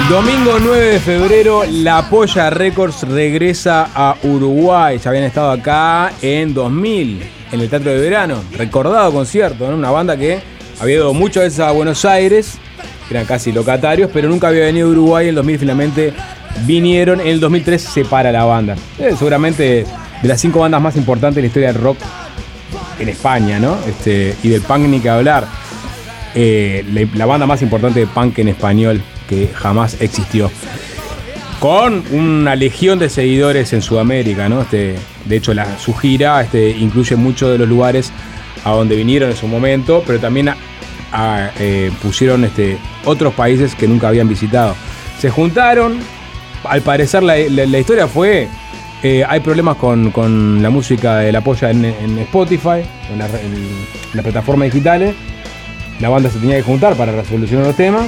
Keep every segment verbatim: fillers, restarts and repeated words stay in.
Domingo nueve de febrero, La Polla Records regresa a Uruguay. Ya habían estado acá en dos mil, en el Teatro de Verano. Recordado concierto, ¿no? Una banda que había ido muchas veces a Buenos Aires, eran casi locatarios, pero nunca había venido a Uruguay. En el dos mil finalmente vinieron. En el dos mil tres se separa la banda. Eh, seguramente de las cinco bandas más importantes de la historia del rock en España, ¿no? Este, y del punk ni que hablar. Eh, la, la banda más importante de punk en español que jamás existió, con una legión de seguidores en Sudamérica, ¿no? Este, de hecho, la, su gira este, incluye muchos de los lugares a donde vinieron en su momento, pero también a, a, eh, pusieron este, otros países que nunca habían visitado. Se juntaron, al parecer la, la, la historia fue, eh, hay problemas con, con la música de La Polla en, en Spotify, en, la, en las plataformas digitales. La banda se tenía que juntar para resolucionar los temas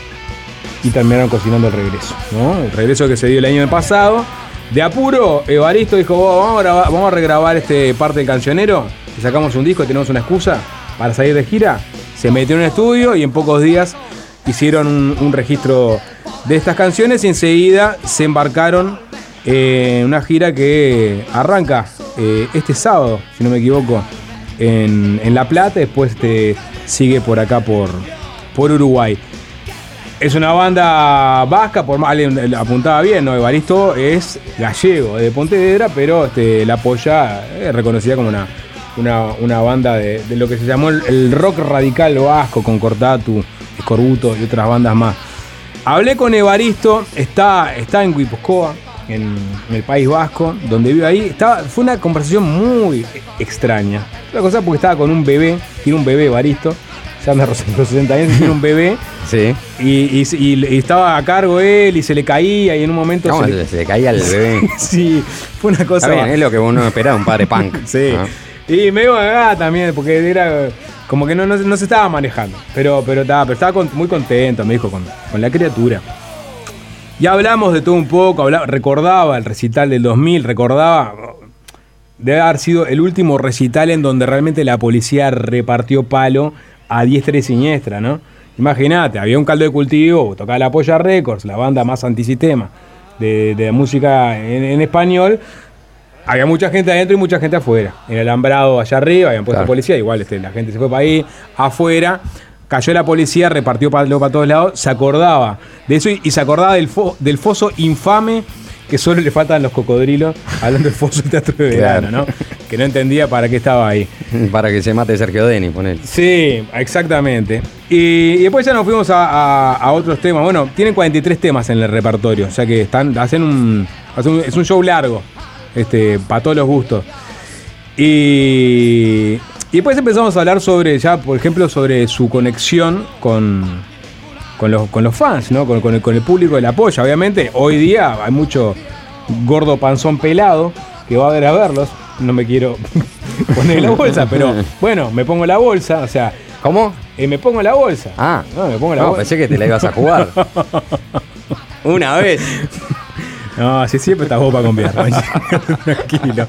y terminaron cocinando el regreso, ¿no? El regreso que se dio el año pasado. De apuro, Evaristo dijo, oh, vamos, a grabar, vamos a regrabar este parte del cancionero y sacamos un disco y tenemos una excusa para salir de gira. Se metió en un estudio y en pocos días hicieron un, un registro de estas canciones y enseguida se embarcaron en una gira que arranca eh, este sábado, si no me equivoco, en, en La Plata. Después este, sigue por acá, por, por Uruguay. Es una banda vasca, por más alguien apuntaba bien, ¿no? Evaristo es gallego, de Pontevedra, pero este, La Polla es reconocida como una, una, una banda de, de lo que se llamó el, el rock radical vasco, con Cortatu, Escorbuto y otras bandas más. Hablé con Evaristo, está, está en Guipúzcoa, en, en el País Vasco, donde vive ahí. Estaba, fue una conversación muy extraña. Una cosa porque estaba con un bebé, tiene un bebé Evaristo. Ya me rozó los sesenta años, tiene un bebé. Sí. Y, y, y, y estaba a cargo él y se le caía y en un momento... ¿Cómo se, se, le... se le caía el bebé? Sí, fue una cosa... Está bien, es lo que uno esperaba, un padre punk. Sí. ¿No? Y me iba acá también, porque era como que no, no, no se estaba manejando. Pero, pero, estaba, pero estaba con, muy contento, me dijo, con, con la criatura. Y hablamos de todo un poco, hablaba, recordaba el recital del dos mil, recordaba... Debe haber sido el último recital en donde realmente la policía repartió palo a diestra y siniestra, ¿no? Imagínate, había un caldo de cultivo, tocaba La Polla Records, la banda más antisistema de, de música en, en español. Había mucha gente adentro y mucha gente afuera. En el alambrado allá arriba habían puesto claro. Policía, igual este, la gente se fue para ahí. Afuera cayó la policía, repartió palo para todos lados, se acordaba de eso y, y se acordaba del, fo, del foso infame que solo le faltan los cocodrilos, hablando del foso del Teatro de Verano, claro. ¿no? Que no entendía para qué estaba ahí. Para que se mate Sergio Denis, ponele. Sí, exactamente. Y, y después ya nos fuimos a, a, a otros temas. Bueno, tienen cuarenta y tres temas en el repertorio, o sea que están, hacen un, hacen un es un show largo, este, para todos los gustos. Y, y después empezamos a hablar sobre, ya por ejemplo, sobre su conexión con... Con los, con los fans, ¿no? Con, con, el, con el público de La Polla. Obviamente, hoy día hay mucho gordo panzón pelado que va a ver a verlos. No me quiero poner la bolsa, pero bueno, me pongo la bolsa, o sea... ¿Cómo? Eh, me pongo la bolsa. Ah, no, me pongo la no, bolsa. Pensé que te la ibas a jugar. Una vez. No, si siempre estás vos para conviar. Tranquilo.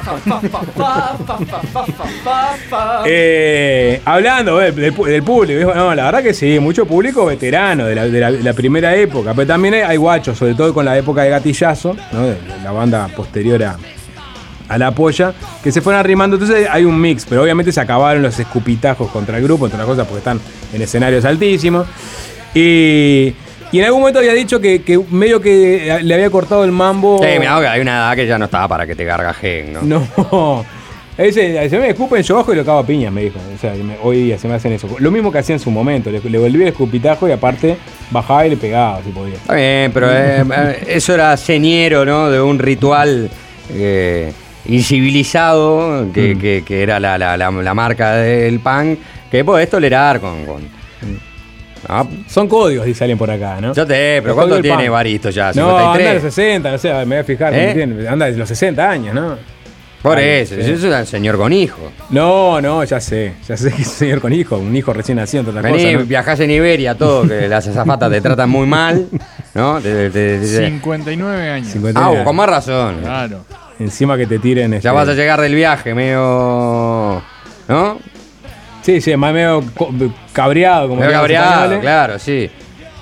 eh, hablando del, del, del público, no, la verdad que sí, mucho público veterano de la, de la, de la primera época, pero también hay, hay guachos, sobre todo con la época de Gatillazo, ¿no? De la banda posterior a, a La Polla, que se fueron arrimando. Entonces hay un mix, pero obviamente se acabaron los escupitajos contra el grupo, entre las cosas, porque están en escenarios altísimos. Y... Y en algún momento había dicho que, que medio que le había cortado el mambo. Sí, mira, hay una edad que ya no estaba para que te gargajen, ¿no? No. Ese, se me escupen, yo bajo y lo cago a piñas, me dijo. O sea, me, hoy día se me hacen eso. Lo mismo que hacía en su momento. Le, le volví el escupitajo y aparte bajaba y le pegaba, si podía. Está bien, pero eh, eso era señero, ¿no? De un ritual eh, incivilizado, que, mm. que, que era la, la, la, la marca del punk, que podés tolerar con... con No. Son códigos, dice alguien por acá, ¿no? Yo te, pero ¿cuánto tiene Evaristo ya? ¿cincuenta y tres? No, anda de los sesenta, no sé, me voy a fijar. ¿Eh? Tiene, anda de los sesenta años, ¿no? Por Ay, eso, sí. Eso es el señor con hijo. No, no, ya sé, ya sé que es un señor con hijo, un hijo recién nacido, entre otras Vení, cosas, ¿no? Viajás en Iberia, todo, que las azafatas te tratan muy mal, ¿no? Te, te, te, te, cincuenta y nueve años. cincuenta y nueve Ah, con más razón. Claro. Encima que te tiren... Este... Ya vas a llegar del viaje, medio... ¿no? Sí, sí, más medio cabreado. Como medio cabreado, claro, sí.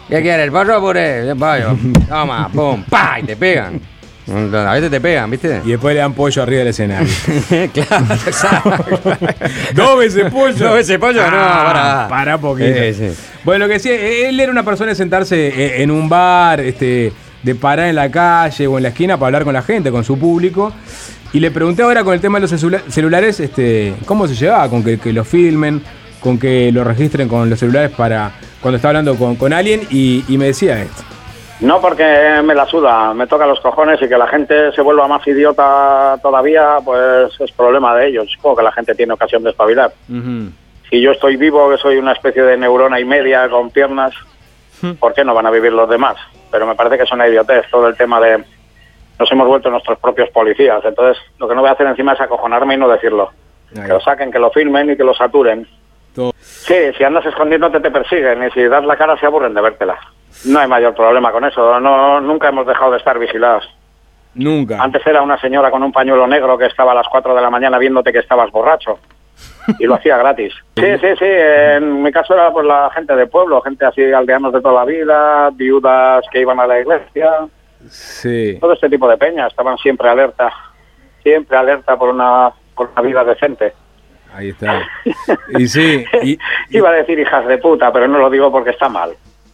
¿Qué quieres? ¿El pollo o puré? Pollo. Toma, pum, pa, y te pegan. A veces te pegan, ¿viste? Y después le dan pollo arriba del escenario. Claro, exacto. Dos veces pollo. Dos veces pollo, ah, no, para. Para poquito. Eh, sí. Bueno, lo que sí, él era una persona de sentarse en un bar, este, de parar en la calle o en la esquina para hablar con la gente, con su público. Y le pregunté ahora con el tema de los celulares, este, ¿cómo se llevaba con que, que lo filmen, con que lo registren con los celulares para cuando está hablando con, con alguien? Y, y me decía esto. No, porque me la suda, me toca los cojones, y que la gente se vuelva más idiota todavía, pues es problema de ellos. Supongo que la gente tiene ocasión de espabilar. Uh-huh. Si yo estoy vivo, que soy una especie de neurona y media con piernas, ¿por qué no van a vivir los demás? Pero me parece que es una idiotez todo el tema de... Nos hemos vuelto nuestros propios policías, entonces lo que no voy a hacer encima es acojonarme y no decirlo. Ay. Que lo saquen, que lo filmen y que lo saturen. Todo. Sí, si andas escondiéndote te persiguen, y si das la cara se aburren de vértela. No hay mayor problema con eso, no, nunca hemos dejado de estar vigilados. Nunca. Antes era una señora con un pañuelo negro que estaba a las cuatro de la mañana viéndote que estabas borracho, y lo hacía gratis. Sí, sí, sí, en mi caso era pues la gente de pueblo, gente así, aldeanos de toda la vida, viudas que iban a la iglesia. Sí. Todo este tipo de peñas estaban siempre alerta, siempre alerta por una, por una vida decente. Ahí está. Y sí. Y, y... Iba a decir hijas de puta, pero no lo digo porque está mal.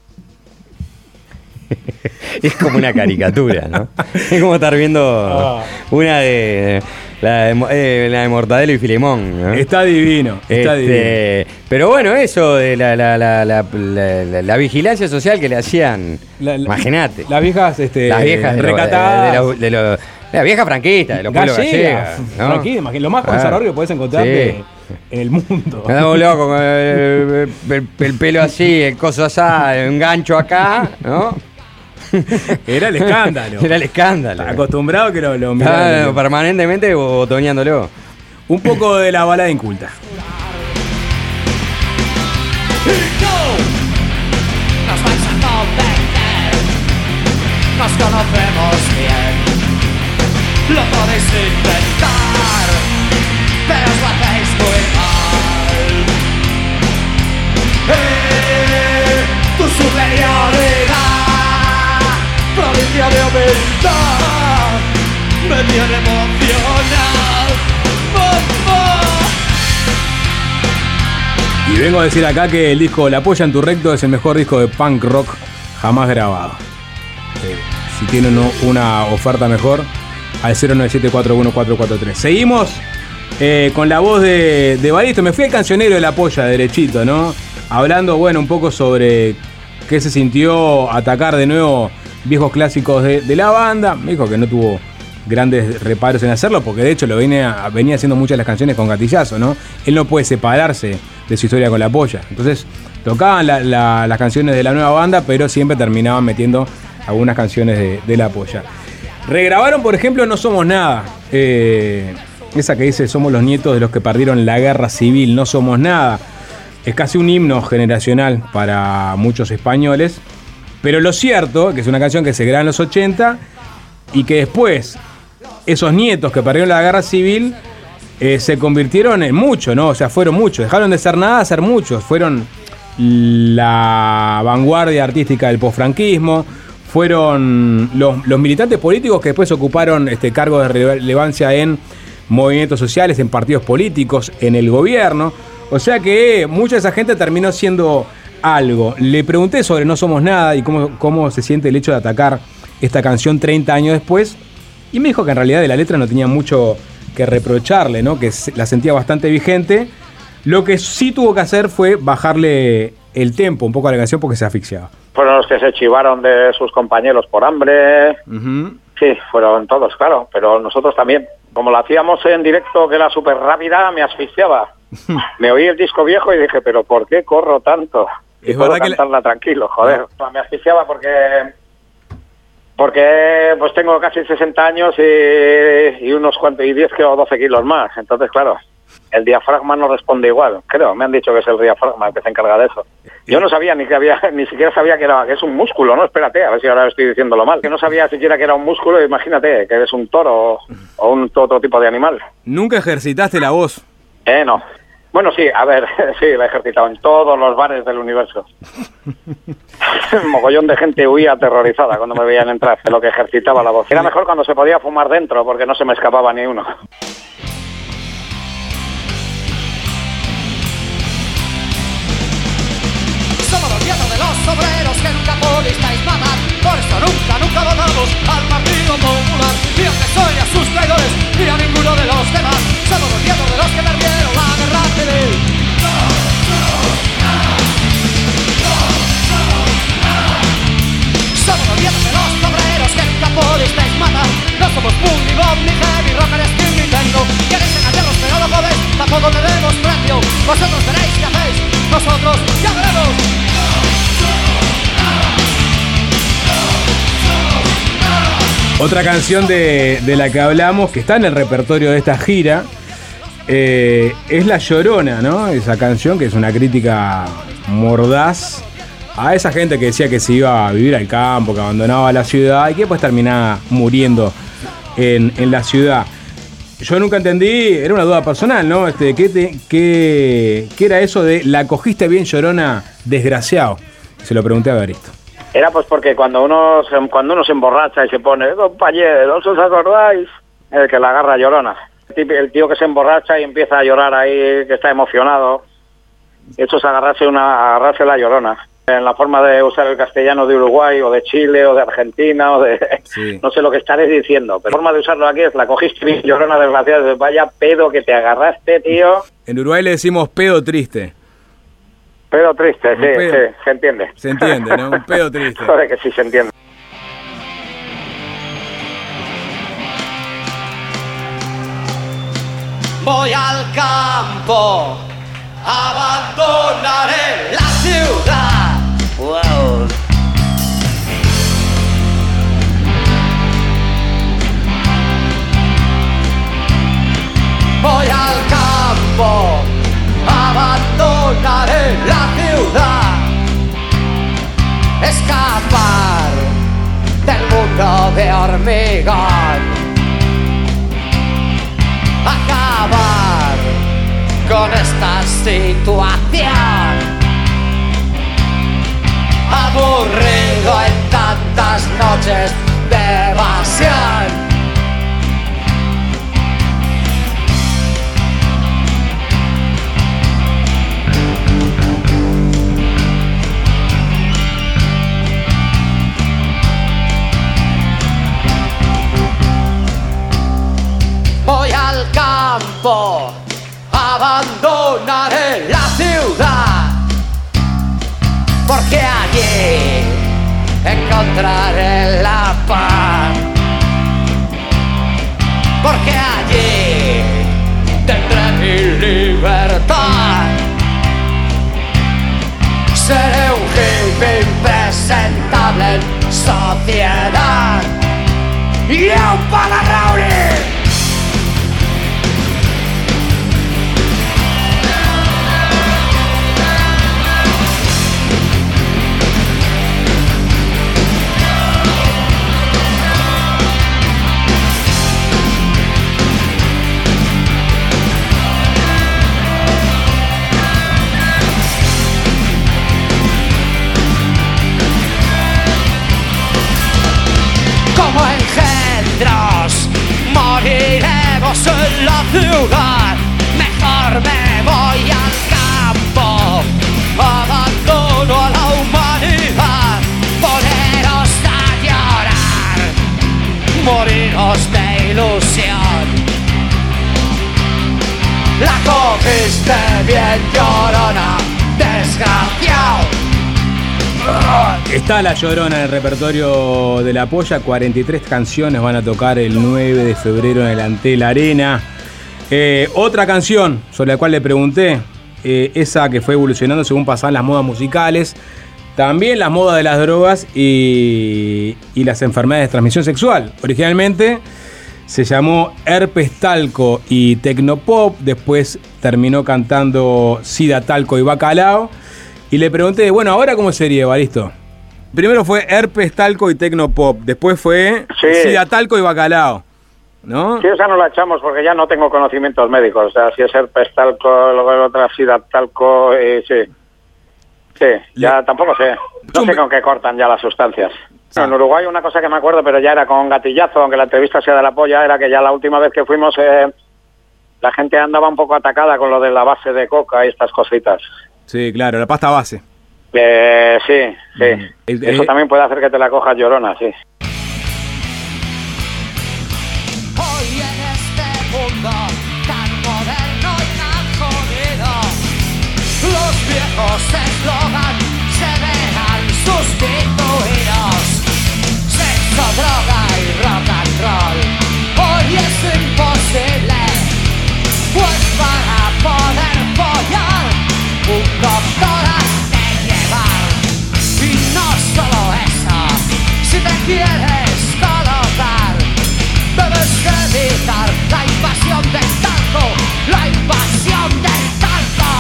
Es como una caricatura, ¿no? Es como estar viendo oh. una de la, de eh, la de Mortadelo y Filemón, ¿no? Está divino, está este, divino. Pero bueno, eso de la, la, la, la, la, la, la vigilancia social que le hacían, imagínate. Las viejas, este, las viejas recatadas. De, de, de, de, de lo, la vieja franquista, de los pueblos gallegos, ¿no? Franquista, lo más conservador ah, que podés encontrar sí. de, en el mundo. Andamos locos con el, el, el pelo así, el coso así, un gancho acá, ¿no? Era el escándalo. Era el escándalo. Acostumbrado que lo, lo miraban. Ah, permanentemente botoneándolo. Un poco de la balada inculta. Nos vais a comprender. Nos conocemos bien. Lo podéis intentar, pero os lo hacéis muy mal. Eh, tu superioridad, provincia de humildad, me tiene emocional. ¡Mamá! Y vengo a decir acá que el disco La Polla en tu Recto es el mejor disco de punk rock jamás grabado. Eh, si tienen una oferta mejor, al cero nueve siete cuatro uno cuatro cuatro tres. Seguimos eh, con la voz de, de Baristo. Me fui al cancionero de La Polla, derechito, ¿no? Hablando, bueno, un poco sobre qué se sintió atacar de nuevo viejos clásicos de, de la banda. Me dijo que no tuvo grandes reparos en hacerlo, porque de hecho lo venía, venía haciendo muchas de las canciones con Gatillazo, ¿no? Él no puede separarse de su historia con La Polla. Entonces tocaban la, la, las canciones de la nueva banda, pero siempre terminaban metiendo algunas canciones de, de La Polla. Regrabaron, por ejemplo, No Somos Nada. Eh, esa que dice, somos los nietos de los que perdieron la guerra civil, no somos nada. Es casi un himno generacional para muchos españoles. Pero lo cierto, que es una canción que se graba en los ochenta y que después esos nietos que perdieron la guerra civil eh, se convirtieron en muchos, ¿no? O sea, fueron muchos. Dejaron de ser nada a ser muchos. Fueron la vanguardia artística del posfranquismo. Fueron los, los militantes políticos que después ocuparon este, cargos de relevancia en movimientos sociales, en partidos políticos, en el gobierno. O sea que mucha de esa gente terminó siendo algo. Le pregunté sobre No Somos Nada y cómo, cómo se siente el hecho de atacar esta canción treinta años después. Y me dijo que en realidad de la letra no tenía mucho que reprocharle, ¿no? Que la sentía bastante vigente. Lo que sí tuvo que hacer fue bajarle el tempo un poco a la canción porque se asfixiaba. Fueron los que se chivaron de sus compañeros por hambre. Uh-huh. Sí, fueron todos, claro, pero nosotros también. Como lo hacíamos en directo, que era súper rápida, me asfixiaba. Me oí el disco viejo y dije, pero ¿por qué corro tanto? Y es puedo verdad cantarla que... tranquilo, joder. No. Me asfixiaba porque... Porque pues tengo casi sesenta años y, y unos cuantos, y diez o doce kilos más. Entonces, claro, el diafragma no responde igual. Creo, me han dicho que es el diafragma el que se encarga de eso. Yo no sabía ni que había, ni siquiera sabía que era, que es un músculo, ¿no? Espérate, a ver si ahora estoy diciéndolo mal. Que no sabía siquiera que era un músculo, imagínate, que es un toro o un otro tipo de animal. ¿Nunca ejercitaste la voz? Eh, no. Bueno, sí, a ver, sí, la he ejercitado en todos los bares del universo. un mogollón de gente huía aterrorizada cuando me veían entrar, de lo que ejercitaba la voz. Era mejor cuando se podía fumar dentro, porque no se me escapaba ni uno. Somos los nietos de los obreros que nunca pudisteis matar. Por eso nunca, nunca votamos al Partido Popular. Ni aunque soy a sus traidores, ni a ninguno de los demás. Somos los nietos de los que perdieron la guerra civil. Somos los nietos de los obreros que nunca pudisteis matar. No somos Boom, ni Bob, ni Heavy, Rocker, Skin, ni Nintendo. Queréis engañarnos pero no podéis, tampoco tenemos precio. Vosotros veréis qué hacéis, nosotros ya veremos. Otra canción de, de la que hablamos, que está en el repertorio de esta gira, eh, es La Llorona, ¿no? Esa canción que es una crítica mordaz a esa gente que decía que se iba a vivir al campo, que abandonaba la ciudad y que pues terminaba muriendo en, en la ciudad. Yo nunca entendí, era una duda personal, ¿no? Este, ¿qué, te, qué, ¿Qué era eso de la cogiste bien llorona, desgraciado? Se lo pregunté a Evaristo. Era pues porque cuando uno se, cuando uno se emborracha y se pone, compañeros, ¿os acordáis? El que la agarra llorona. El tío que se emborracha y empieza a llorar ahí, que está emocionado. Eso es agarrarse, una, agarrarse la llorona. En la forma de usar el castellano de Uruguay o de Chile o de Argentina o de... Sí. No sé lo que estaré diciendo, pero la forma de usarlo aquí es la cogiste bien llorona, desgraciada. Vaya pedo que te agarraste, tío. En Uruguay le decimos pedo triste. Pedo triste, sí, pedo. sí, se entiende. Se entiende, ¿no? Un pedo triste. Joder, que sí se entiende. Voy al campo, abandonaré la ciudad. Wow. Voy al campo, abandonaré la ciudad. Escapar del mundo de hormigón. Acabar con esta situación. Aburrido en tantas noches de evasión. Voy al campo, abandonaré la ciudad, porque allí encontraré la paz, porque allí tendré mi libertad. Seré un hippie impresentable en sociedad y un palarrauri. Moriremos en la ciudad. Mejor me voy al campo. Abandono a la humanidad. Poneros a llorar, moriros de ilusión. La cogiste bien llorona, desgraciado. Está La Llorona en el repertorio de La Polla. cuarenta y tres canciones van a tocar el nueve de febrero en el Antel Arena. Eh, otra canción sobre la cual le pregunté, eh, esa que fue evolucionando según pasaban las modas musicales, también las modas de las drogas y, y las enfermedades de transmisión sexual. Originalmente se llamó Herpes, Talco y Tecnopop. Después terminó cantando Sida, Talco y Bacalao. Y le pregunté, bueno, ¿ahora cómo sería, Evaristo? Primero fue Herpes, Talco y Tecnopop. Después fue sí. Sida, Talco y Bacalao, ¿no? Sí, esa no la echamos porque ya no tengo conocimientos médicos. O sea, si es Herpes, Talco, luego la otra Sida, Talco, eh, sí. Sí, ya Le... tampoco sé. No sé con qué cortan ya las sustancias. Ah. En Uruguay una cosa que me acuerdo, pero ya era con gatillazo, aunque la entrevista sea de la polla, era que ya la última vez que fuimos eh, la gente andaba un poco atacada con lo de la base de coca y estas cositas. Sí, claro, la pasta base. Eh, sí, sí. Mm. Eso eh, también puede hacer que te la cojas llorona, sí. Hoy en este mundo tan moderno y tan jodido, los viejos eslogan se verán sustituidos. Sexo, droga y rock and roll, hoy es imposible, pues para poder follar un doctor has de llevar. Y no solo eso, si te quieres colocar, debes evitar la invasión del talco, la invasión del talco.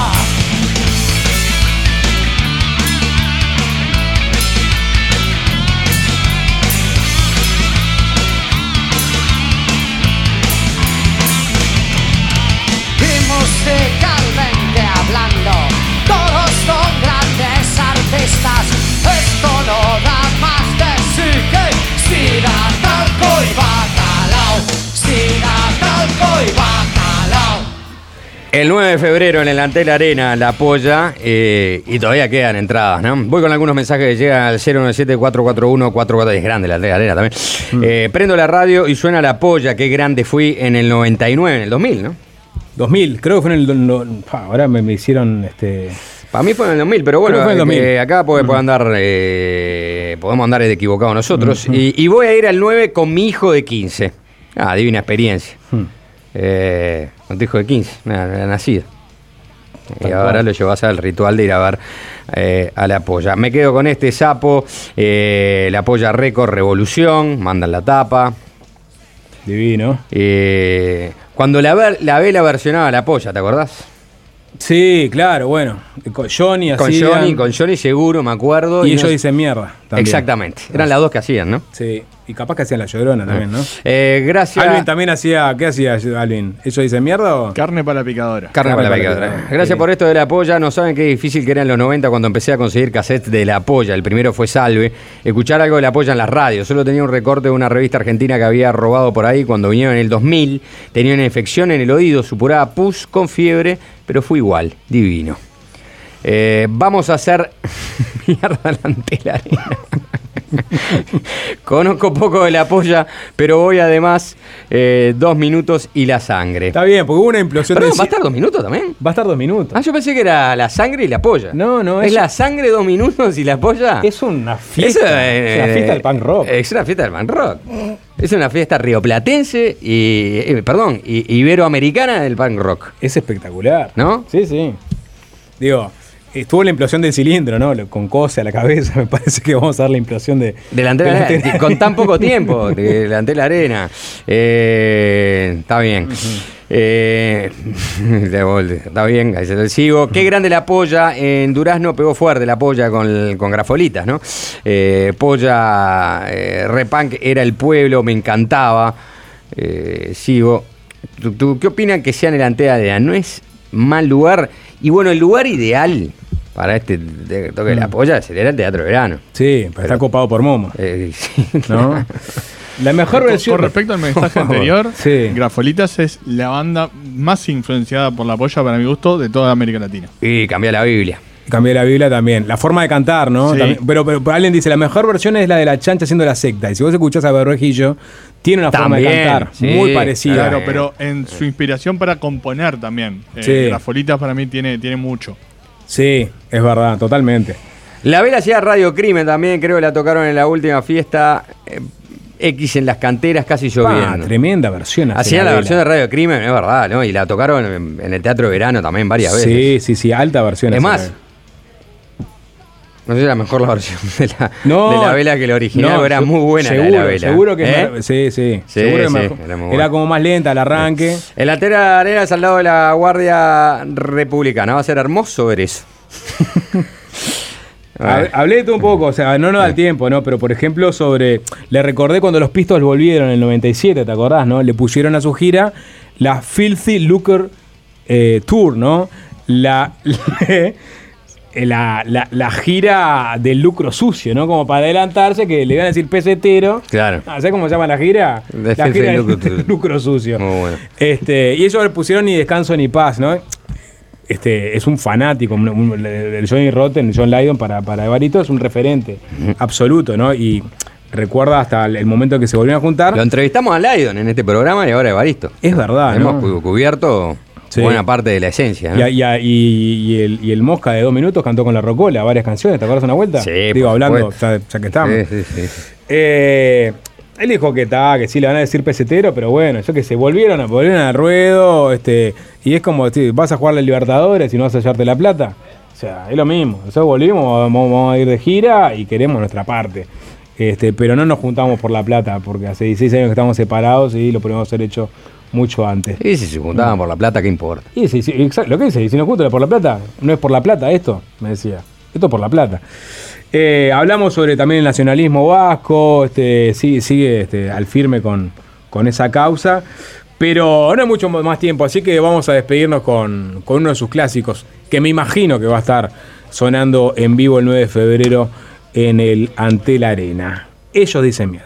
Y musicalmente hablando, todos son grandes artistas. Esto no da más de sí que sida, talco y bacalao. Sida, talco y bacalao. El nueve de febrero en el Antel Arena, La Polla, eh, y todavía quedan entradas, ¿no? Voy con algunos mensajes que llegan al cero nueve siete, cuatro cuatro uno, cuatro cuatro. Es grande la Antel Arena también. Mm. Eh, prendo la radio y suena La Polla. Qué grande fui en el noventa y nueve, en el dos mil, ¿no? dos mil, creo que fue en el... No, ahora me, me hicieron... este Para mí fue en el dos mil, pero bueno, fue en el dos mil. Eh, acá puede, puede andar, eh, podemos andar equivocados nosotros. Uh-huh. y, y voy a ir al nueve con mi hijo de quince. Ah, divina experiencia. Uh-huh. Eh, con tu hijo de quince, nada, nacido. Y ahora lo llevas al ritual de ir a ver eh, a La Polla. Me quedo con este sapo, eh, La Polla Record Revolución, mandan la tapa. Divino. Eh, cuando la, ver, la vela versionaba La Polla, ¿te acordás? Sí, claro, bueno. Con Johnny Con hacían... Johnny, con Johnny seguro, me acuerdo. Y, y ellos nos... dicen mierda también. Exactamente. Eran las dos que hacían, ¿no? Sí. Y capaz que hacían La Llorona también, ¿no? Eh, gracias. Alvin también hacía... ¿Qué hacía Alvin? ¿Ellos dicen mierda o...? Carne para la picadora. Carne, Carne para la picadora. picadora. Gracias sí. por esto de La Polla. No saben qué difícil que era en los noventa cuando empecé a conseguir cassettes de La Polla. El primero fue Salve. Escuchar algo de La Polla en las radios. Solo tenía un recorte de una revista argentina que había robado por ahí cuando vinieron en el dos mil. Tenía una infección en el oído, supuraba pus con fiebre, pero fue igual. Divino. Eh, vamos a hacer mierda delante de la arena. Conozco poco de La Polla, pero voy además eh, dos minutos y La Sangre. Está bien, porque hubo una implosión. Perdón, de... ¿va a estar dos minutos también? Va a estar dos minutos. Ah, yo pensé que era La Sangre y La Polla. No, no. ¿Es, es La Sangre dos minutos y La Polla? Es una fiesta. Es, eh, es una fiesta del punk rock. Es una fiesta del punk rock. Es una fiesta rioplatense y, eh, perdón, y, iberoamericana del punk rock. Es espectacular. ¿No? Sí, sí. Digo... Estuvo la implosión del cilindro, ¿no? Con cose a la cabeza, me parece que vamos a dar la implosión de... Delante de la arena, con tan poco tiempo, delante de la arena. Eh, está bien. Uh-huh. Eh, está bien, ahí se lo sigo. Uh-huh. Qué grande La Polla. En Durazno pegó fuerte La Polla con, con grafolitas, ¿no? Eh, Polla, eh, Repunk era el pueblo, me encantaba. Eh, sigo. ¿Tú, tú, ¿Qué opinan que sea en el Antel Arena? No es mal lugar. Y bueno, el lugar ideal para este toque de La Polla sería el Teatro Verano. Sí, pero, pero está copado por Momo. Eh, sí, ¿no? La mejor con, versión. Con respecto al mensaje anterior, sí. Grafolitas es la banda más influenciada por La Polla, para mi gusto, de toda América Latina. Y cambia la Biblia. Cambié la Biblia también. La forma de cantar, ¿no? Sí. También, pero, pero, pero alguien dice, la mejor versión es la de la chancha haciendo la secta. Y si vos escuchás a Berrejillo, tiene una también, forma de cantar sí, muy parecida. Claro, pero en su inspiración para componer también. Sí. Eh, Grafolitas para mí tiene, tiene mucho. Sí, es verdad, totalmente. La vela hacía Radio Crimen también, creo que la tocaron en la última fiesta. Eh, X en las canteras, casi lloviendo. Ah, tremenda versión. Hacían la, la versión de Radio Crimen, es verdad, ¿no? Y la tocaron en, en el Teatro Verano también varias sí, veces. Sí, sí, sí, alta versión. Es más, no sé si era mejor la versión de la, no, de la vela que la original, no, era muy buena seguro, la de la vela. Seguro que ¿Eh? me, sí, sí, sí, seguro sí, que me, era, muy era buena. como más lenta el arranque. El Antel Arena es al lado de la Guardia Republicana, va a ser hermoso ver eso. Hablé de todo un poco, o sea, no nos da el tiempo, ¿no? Pero por ejemplo, sobre. Le recordé cuando los Pistols volvieron en el noventa y siete, ¿te acordás, no? Le pusieron a su gira la Filthy Lucre eh, Tour, ¿no? La. la, la, la gira del lucro sucio, ¿no? Como para adelantarse, que le iban a decir pesetero. Claro. ¿Sabes cómo se llama la gira? De la gira del lucro, lucro, lucro sucio. Muy bueno. Este, y ellos le pusieron Ni Descanso Ni Paz, ¿no? Este, es un fanático, un, un, el Johnny Rotten, John Lydon para, para Evaristo es un referente uh-huh. absoluto, ¿no? Y recuerda hasta el, el momento en que se volvieron a juntar. Lo entrevistamos a Lydon en este programa y ahora a Evaristo. Es verdad, Hemos ¿no? cubierto sí. buena parte de la esencia, ¿no? Y, y, y, y, el, y el Mosca de dos minutos cantó con la Rocola varias canciones, ¿te acuerdas una vuelta? Sí. Digo, hablando, ya, ya que estamos. Sí, sí, sí. Eh, él dijo que está, que sí le van a decir pesetero, pero bueno, yo que sé, volvieron a volvieron al ruedo, este, y es como, sí, vas a jugar la Libertadores y no vas a llevarte la plata. O sea, es lo mismo. Nosotros volvimos, vamos, vamos a ir de gira y queremos nuestra parte. Este, pero no nos juntamos por la plata, porque hace dieciséis años que estamos separados y lo podemos haber hecho mucho antes. Y si se juntaban por la plata, ¿qué importa? Y sí, sí, exacto, lo que dice, y si nos juntan por la plata, no es por la plata esto, me decía. Esto es por la plata. Eh, hablamos sobre también el nacionalismo vasco, este, sigue, sigue este, al firme con, con esa causa, pero no hay mucho más tiempo, así que vamos a despedirnos con, con uno de sus clásicos, que me imagino que va a estar sonando en vivo el nueve de febrero en el Antel Arena. Ellos dicen mierda.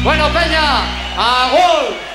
Bueno, Peña, a gol.